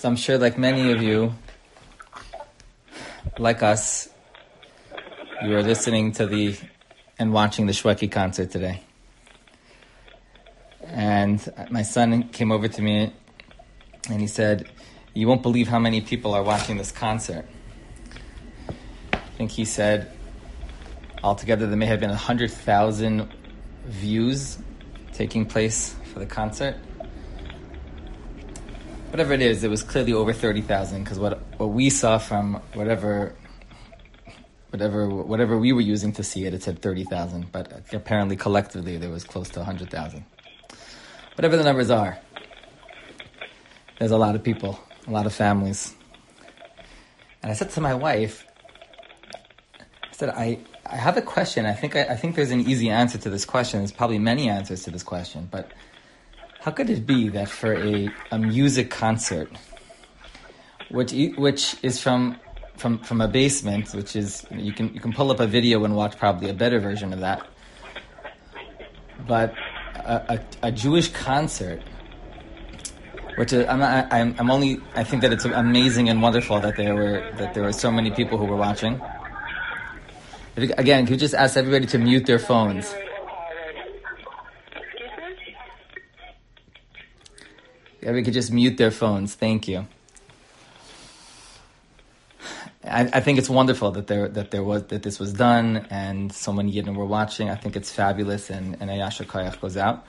So I'm sure, like many of you, like us, you were listening to and watching the Shweki concert today. And my son came over to me and he said, "You won't believe how many people are watching this concert." I think he said altogether there may have been 100,000 views taking place for the concert. Whatever it is, it was clearly over 30,000 because what we saw from whatever we were using to see it, it said 30,000. But apparently collectively there was close to 100,000. Whatever the numbers are, there's a lot of people, a lot of families. And I said to my wife, I have a question. I think there's an easy answer to this question. There's probably many answers to this question, but how could it be that for a music concert, which is from a basement, which is you can pull up a video and watch probably a better version of that, but a Jewish concert, which is, I think that it's amazing and wonderful that there were so many people who were watching. Again, could you just ask everybody to mute their phones? Everybody could just mute their phones. Thank you. I think it's wonderful that this was done and so many Yidden were watching. I think it's fabulous, and Ayasha Koyach goes out.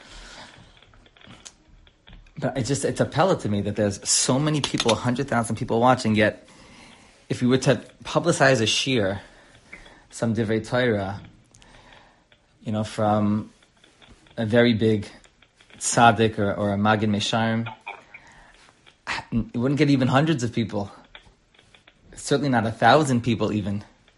But it's appalling to me that there's so many people, 100,000 people watching. Yet, if we were to publicize a shir, some Divrei Torah, from a very big tzaddik or a Magid Mesharim, it wouldn't get even hundreds of people. Certainly not 1,000 people even.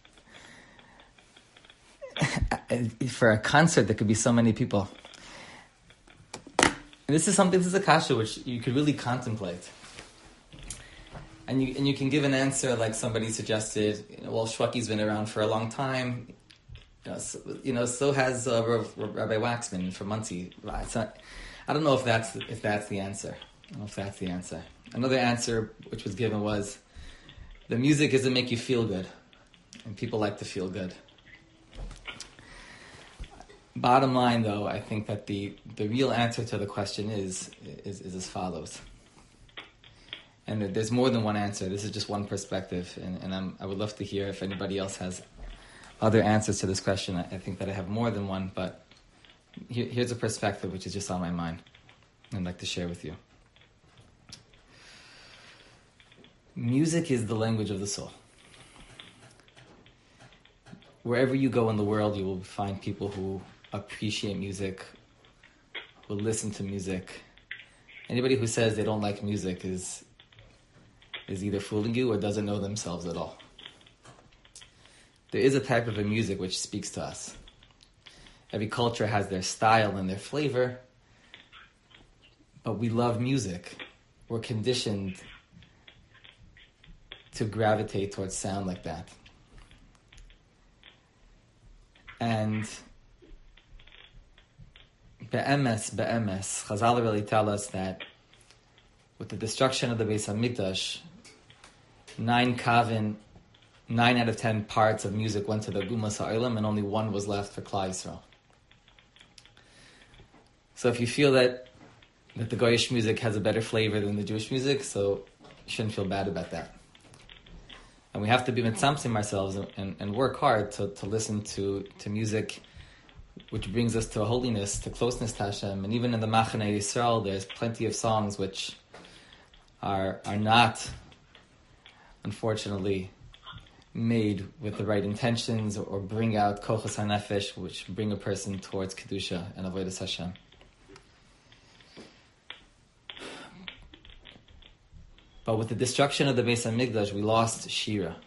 For a concert, there could be so many people. And this is a kasha which you could really contemplate. And you can give an answer like somebody suggested, Shweki's been around for a long time. So has Rabbi Waxman from Monsey. I don't know if that's the answer. I don't know if that's the answer. Another answer which was given was, the music doesn't make you feel good, and people like to feel good. Bottom line, though, I think that the real answer to the question is as follows. And there's more than one answer. This is just one perspective, and I would love to hear if anybody else has other answers to this question. I think that I have more than one, but here's a perspective which is just on my mind, and I'd like to share with you. Music is the language of the soul. Wherever you go in the world, you will find people who appreciate music, who listen to music. Anybody who says they don't like music is either fooling you or doesn't know themselves at all. There is a type of a music which speaks to us. Every culture has their style and their flavor, but we love music. We're conditioned to gravitate towards sound like that. And be'emes, Chazal really tell us that with the destruction of the Beis HaMikdash, 9 out of 10 parts of music went to the Gumas HaOlam, and only one was left for Klal Yisrael. So if you feel that the Goyish music has a better flavor than the Jewish music, so you shouldn't feel bad about that. And we have to be mitzamtzim ourselves and work hard to listen to music which brings us to holiness, to closeness to Hashem. And even in the Machaneh Yisrael, there's plenty of songs which are not, unfortunately, made with the right intentions or bring out kochas hanefesh, which bring a person towards Kedusha and avodas Hashem. But with the destruction of the Beis HaMikdash, we lost Shira.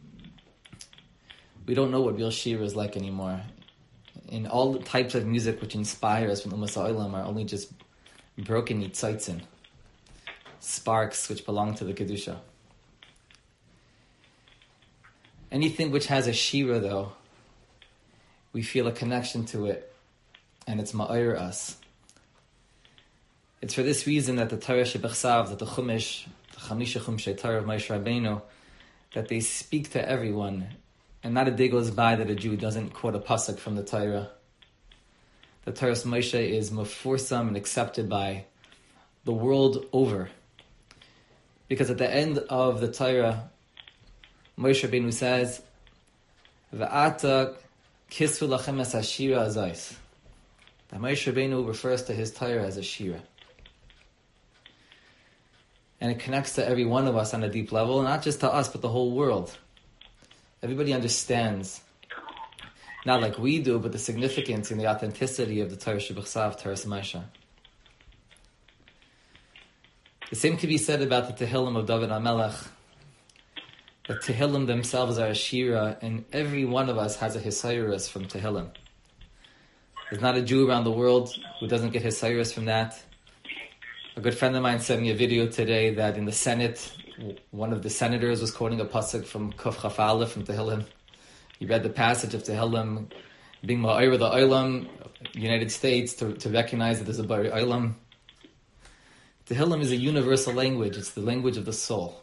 We don't know what real Shira is like anymore. And all the types of music which inspire us from Umas HaOlam are only just broken yitzaitzin, sparks which belong to the Kedusha. Anything which has a Shira, though, we feel a connection to it, and it's ma'ir us. It's for this reason that the Torah Shebechsav, that the Chumash, the Chamisha Chumshei Torah of Moshe Rabbeinu, that they speak to everyone, and not a day goes by that a Jew doesn't quote a pasuk from the Torah. The Torah of Moshe is mefursam and accepted by the world over. Because at the end of the Torah, Moshe Rabbeinu says, V'ata kisvu lachem es hashira azais. That Moshe Rabbeinu refers to his Torah as a shira. And it connects to every one of us on a deep level, not just to us, but the whole world. Everybody understands, not like we do, but the significance and the authenticity of the Torah Shebechsav, Torah Moshe. The same can be said about the Tehillim of David HaMelech. The Tehillim themselves are a shira, and every one of us has a Hisayrus from Tehillim. There's not a Jew around the world who doesn't get Hisayrus from that. A good friend of mine sent me a video today that in the Senate, one of the senators was quoting a pasuk from Kuf Chaf Aleph from Tehillim. He read the passage of Tehillim being Ma'ayra the Olam, United States, to recognize that there's a Bari Olam. Tehillim is a universal language. It's the language of the soul.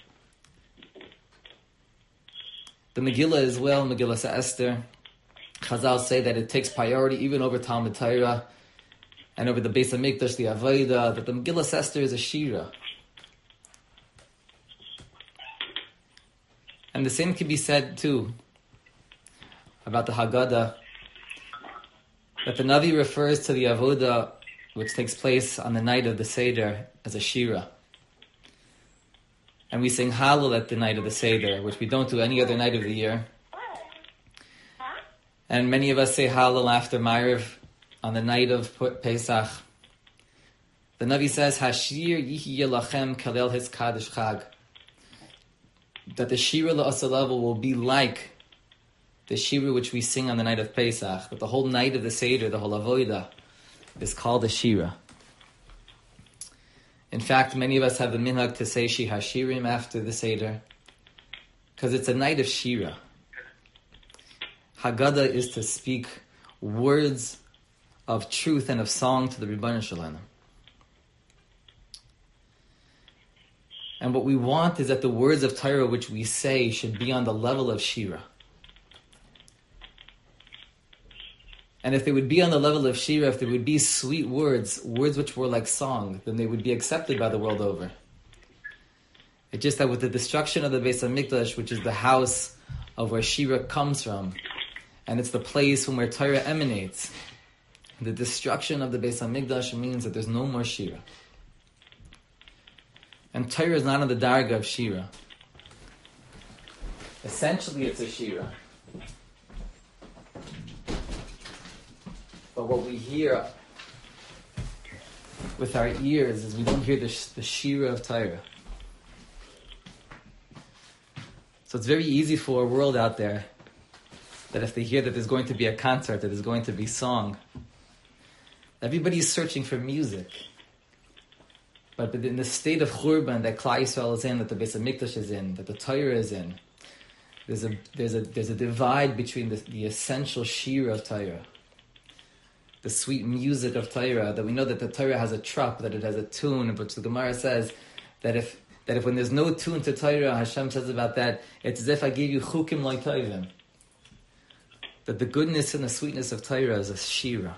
The Megillah as well, Megillah Esther, Chazal say that it takes priority even over Talmud Torah and over the Beis HaMikdash, the Avodah, that the Megillah Esther is a shira. And the same can be said too about the Haggadah, that the Navi refers to the Avodah which takes place on the night of the Seder as a shira. And we sing Hallel at the night of the Seder, which we don't do any other night of the year. And many of us say Hallel after Ma'ariv on the night of Pesach. The Navi says, Hashir yihi yelachem kalel his kadosh chag. That the Shira La'asalav will be like the Shira which we sing on the night of Pesach. That the whole night of the Seder, the whole Avodah, is called a Shira. In fact, many of us have the minhag to say Shi Hashirim after the Seder, because it's a night of Shira. Haggadah is to speak words of truth and of song to the Rebbeinu Shalom. And what we want is that the words of Torah which we say should be on the level of Shira. And if they would be on the level of Shira, if there would be sweet words, words which were like song, then they would be accepted by the world over. It's just that with the destruction of the Beis HaMikdash, which is the house of where Shira comes from, and it's the place from where Torah emanates, the destruction of the Beis HaMikdash means that there's no more Shira. And Torah is not on the darga of Shira. Essentially, it's a Shira. But what we hear with our ears is we don't hear the Shira of Torah. So it's very easy for a world out there that if they hear that there's going to be a concert, that there's going to be song, everybody's searching for music. But in the state of Churban that Klal Yisrael is in, that the Beis HaMikdash is in, that the Torah is in, there's a divide between the essential Shira of Torah, the sweet music of Torah, that we know that the Torah has a trup, that it has a tune, which the Gemara says that if when there's no tune to Torah, Hashem says about that, it's as if I gave you chukim like Torah. That the goodness and the sweetness of Torah is a shira.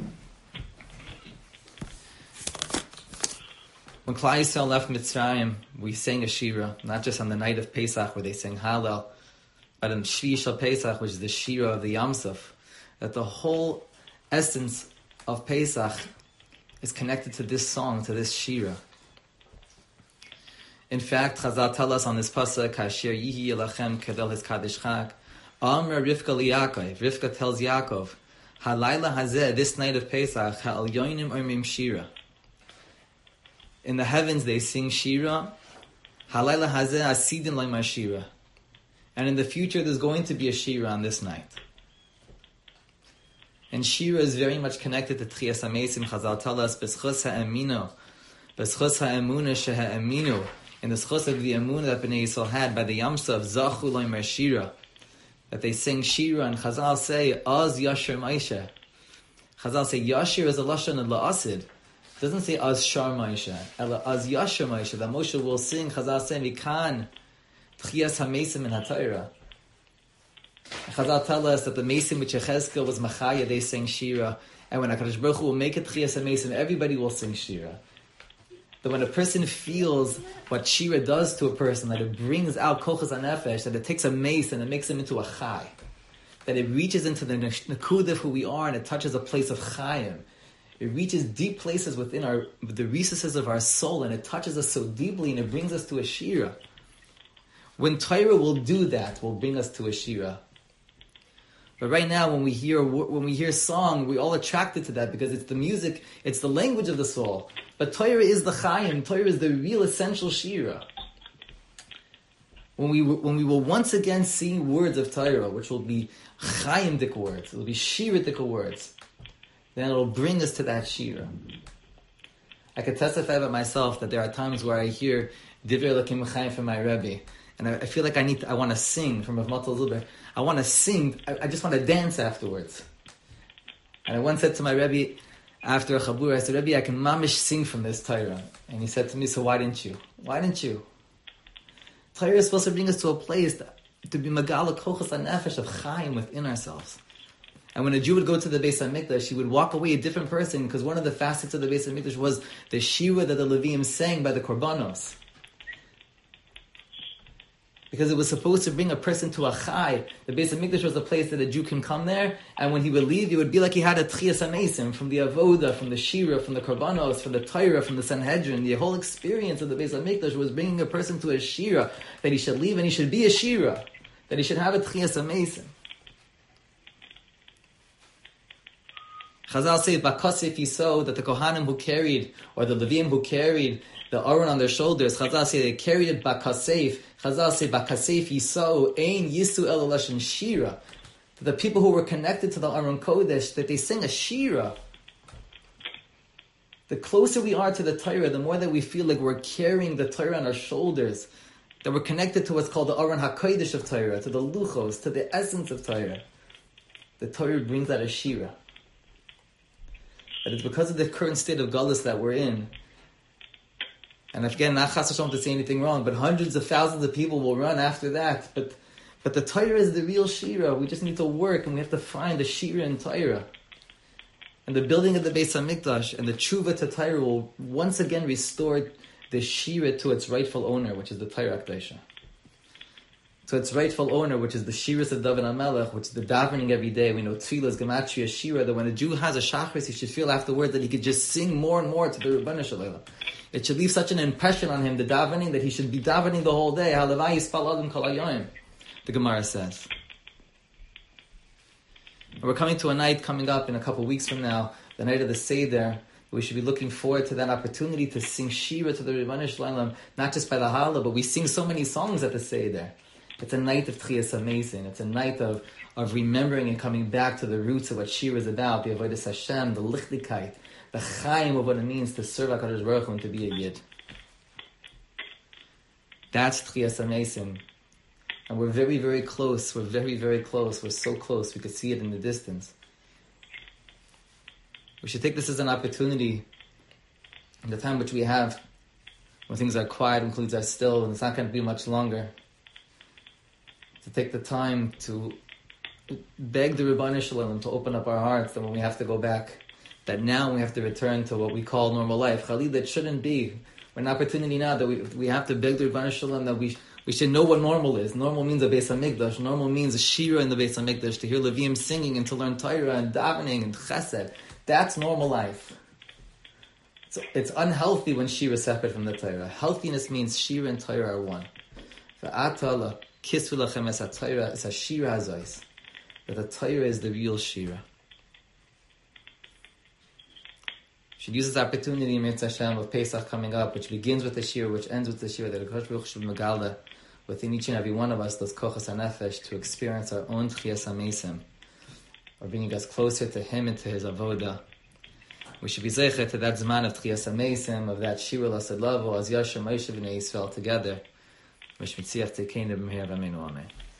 When Klal Yisrael left Mitzrayim, we sang a shira, not just on the night of Pesach where they sang Hallel, but in Shvi Shal Pesach, which is the shira of the Yam Suf, that the whole essence of Pesach is connected to this song, to this shira. In fact, Chazal tell us on this pasuk, Hashir yihi yelachem kedel his kadosh chag, Amra Rivka liYaakov. Rivka tells Yaakov, Halayla hazeh, this night of Pesach, ha'al yoinim omrim shira. In the heavens they sing shira, Halayla hazeh asidin loymar shira. And in the future there's going to be a shira on this night. And shira is very much connected to Tchias HaMeisim. Chazal tell us, B'schus ha'emino, B'schus ha'emunah sheha'eminu, in the schus of the emunah that Bnei Yisrael had by the Yamsa of Zachu loymar shira, that they sing shira, and Chazal say, Az Yashir Maisha. Chazal say, Yashir is a lashon of la'asid. doesn't say Az Shar Moshe, Ela Az Yashar Moshe, that Moshe will sing, Chazal saying, Vikan Tchias HaMesim in HaTorah. Chazal tell us that the Mesim which Yechezkel was Machaya, they sang Shira, and when HaKadosh Baruch Hu will make it Tchias HaMesim, everybody will sing Shira. That when a person feels what Shira does to a person, that it brings out Kochas HaNefesh, that it takes a mace and it makes him into a Chai, that it reaches into the Nakudah of who we are and it touches a place of Chayim. It reaches deep places within the recesses of our soul, and it touches us so deeply, and it brings us to a Shira. When Torah will do that, will bring us to a Shira. But right now, when we hear song, we're all attracted to that because it's the music, it's the language of the soul. But Torah is the Chayim. Torah is the real essential Shira. When we will once again sing words of Torah, which will be Chayim-dik words, it will be Shira-dik words, then it will bring us to that Shira. I could testify about myself that there are times where I hear Divrei Elokim Chayim from my Rebbe, and I feel like I want to sing from Rav Matal Zuber. I want to sing. I just want to dance afterwards. And I once said to my Rebbe after a Chabur, I said, Rebbe, I can mamish sing from this Torah. And he said to me, so why didn't you? Why didn't you? Torah is supposed to bring us to a place to be Magala Kochas HaNefesh of Chaim within ourselves. And when a Jew would go to the Beis HaMikdash, he would walk away a different person, because one of the facets of the Beis HaMikdash was the Shira that the Leviim sang by the Korbanos. Because it was supposed to bring a person to a Chai. The Beis HaMikdash was a place that a Jew can come there, and when he would leave, it would be like he had a Tchias HaMesim from the Avoda, from the Shira, from the Korbanos, from the Torah, from the Sanhedrin. The whole experience of the Beis HaMikdash was bringing a person to a Shira, that he should leave and he should be a Shira, that he should have a Tchias HaMesim. Chazal say, Bakasif Yisod, that the Kohanim who carried, or the Leviim who carried the Aron on their shoulders, Chazal say they carried it Bakasif. Chazal say, Bakasif Yisod, Ein Yisu El Lashon Shira. The people who were connected to the Aron Kodesh, that they sing a Shira. The closer we are to the Torah, the more that we feel like we're carrying the Torah on our shoulders, that we're connected to what's called the Aron HaKodesh of Torah, to the Luchos, to the essence of Torah. The Torah brings out a Shira. But it's because of the current state of Galus that we're in. And again, not Chas Hashem to say anything wrong, but hundreds of thousands of people will run after that. But the Torah is the real Shira. We just need to work, and we have to find the Shira in Torah. And the building of the Beis HaMikdash and the Tshuva to Torah will once again restore the Shira to its rightful owner, which is the Torah Akdosha. To its rightful owner, which is the Shiras of David HaMelech, which is the davening every day. We know Tfilah, Gematria, Shira, that when a Jew has a Shachris, he should feel afterwards that he could just sing more and more to the Rebbeinu Shalom. It should leave such an impression on him, the davening, that he should be davening the whole day. Halavai Yispal Adam Kol Hayoim, the Gemara says. And we're coming to a night coming up in a couple weeks from now, the night of the Seder. We should be looking forward to that opportunity to sing Shira to the Rebbeinu Shalom, not just by the Hala, but we sing so many songs at the Seder. It's a night of Tchias HaMesim. It's a night of remembering and coming back to the roots of what Shira is about, the Avodas Hashem, the Lichtigkeit, the Chaim of what it means to serve HaKadosh Baruch Hu and to be a Yid. That's Tchias HaMesim. And we're very, very close. We're very, very close. We're so close. We could see it in the distance. We should take this as an opportunity in the time which we have, when things are quiet and things are still, and it's not going to be much longer, to take the time to beg the Rebbeinu Shalom to open up our hearts, that when we have to go back, that now we have to return to what we call normal life. Khalid, that shouldn't be. We're an opportunity now that we have to beg the Rebbeinu Shalom that we should know what normal is. Normal means a Beis HaMikdash. Normal means a Shira in the Beis HaMikdash, to hear Leviim singing and to learn Torah and davening and chesed. That's normal life. So it's unhealthy when Shira is separate from the Torah. Healthiness means Shira and Torah are one. Kisvu lachem es ha-Torah, es ha-Shira hazois. That the Torah is the real Shira. Should use this opportunity in Mitzvah Hashem of Pesach coming up, which begins with the Shira, which ends with the Shira, that HaKadosh Baruch Hu should megala within each and every one of us those kochas hanefesh to experience our own Tchias HaMesim, or bringing us closer to Him and to His avoda. We should be zeicher to that zman of Tchias HaMesim, of that Shira Lasad Lavo, as Yashem Moshe B'nai Yisrael together. Mishmitziach Tekeinu B'mehir V'Ameinu Amen.